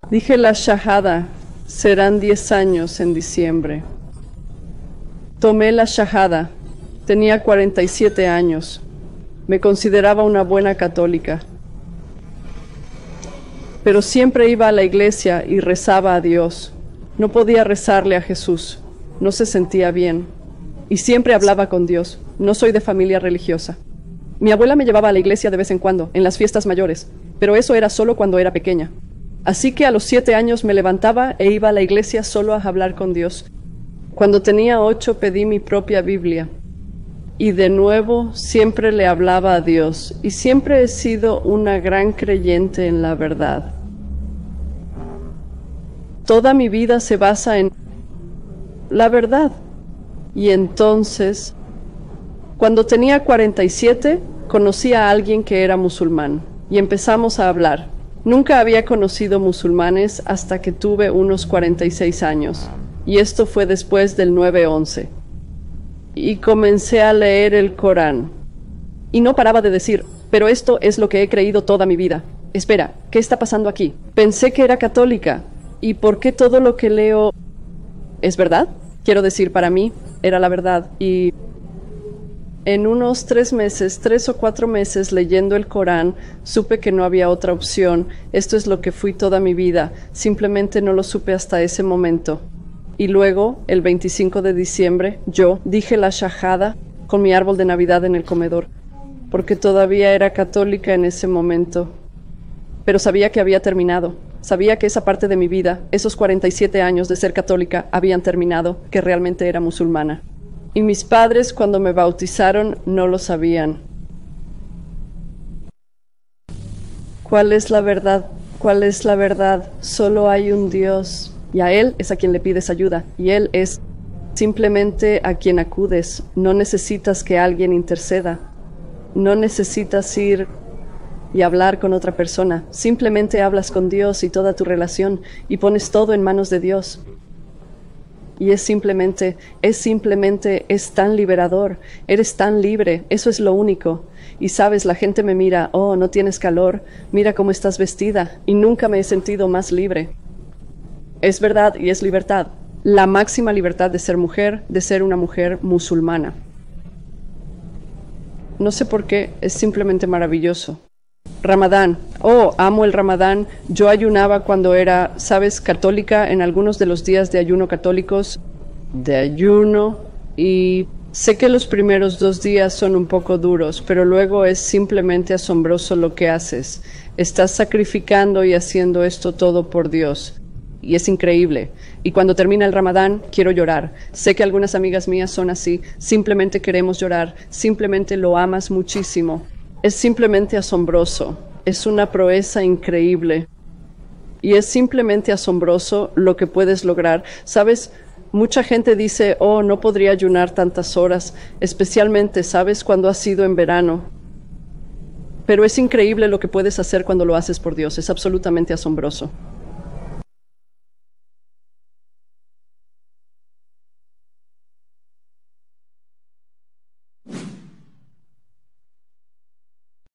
Dije la shahada, serán 10 años en diciembre. Tomé la shahada, tenía 47 años. Me consideraba una buena católica. Pero siempre iba a la iglesia y rezaba a Dios. No podía rezarle a Jesús, no se sentía bien. Y siempre hablaba con Dios. No soy de familia religiosa. Mi abuela me llevaba a la iglesia de vez en cuando, en las fiestas mayores, pero eso era solo cuando era pequeña. Así que a los 7 años me levantaba e iba a la iglesia solo a hablar con Dios. Cuando tenía 8 pedí mi propia Biblia. Y de nuevo siempre le hablaba a Dios. Y siempre he sido una gran creyente en la verdad. Toda mi vida se basa en la verdad. Y entonces, cuando tenía 47, conocí a alguien que era musulmán. Y empezamos a hablar. Nunca había conocido musulmanes hasta que tuve unos 46 años, y esto fue después del 9/11. Y comencé a leer el Corán. Y no paraba de decir, pero esto es lo que he creído toda mi vida. Espera, ¿qué está pasando aquí? Pensé que era católica. ¿Y por qué todo lo que leo es verdad? Quiero decir, para mí era la verdad. Y en unos 3 o 4 meses leyendo el Corán, supe que no había otra opción. Esto es lo que fui toda mi vida. Simplemente no lo supe hasta ese momento. Y luego, el 25 de diciembre, yo dije la shahada con mi árbol de Navidad en el comedor, porque todavía era católica en ese momento. Pero sabía que había terminado. Sabía que esa parte de mi vida, esos 47 años de ser católica, habían terminado, que realmente era musulmana. Y mis padres, cuando me bautizaron, no lo sabían. ¿Cuál es la verdad? ¿Cuál es la verdad? Solo hay un Dios. Y a Él es a quien le pides ayuda. Y Él es simplemente a quien acudes. No necesitas que alguien interceda. No necesitas ir y hablar con otra persona. Simplemente hablas con Dios y toda tu relación y pones todo en manos de Dios. Y es tan liberador, eres tan libre, eso es lo único. Y sabes, la gente me mira, oh, no tienes calor, mira cómo estás vestida, y nunca me he sentido más libre. Es verdad y es libertad, la máxima libertad de ser mujer, de ser una mujer musulmana. No sé por qué, es simplemente maravilloso. Ramadán. Oh, amo el Ramadán. Yo ayunaba cuando era, sabes, católica en algunos de los días de ayuno católicos. Y sé que los primeros 2 días son un poco duros, pero luego es simplemente asombroso lo que haces. Estás sacrificando y haciendo esto todo por Dios. Y es increíble. Y cuando termina el Ramadán, quiero llorar. Sé que algunas amigas mías son así. Simplemente queremos llorar. Simplemente lo amas muchísimo. Es simplemente asombroso, es una proeza increíble y es simplemente asombroso lo que puedes lograr. ¿Sabes? Mucha gente dice, oh, no podría ayunar tantas horas, especialmente, ¿sabes?, cuando ha sido en verano. Pero es increíble lo que puedes hacer cuando lo haces por Dios, es absolutamente asombroso.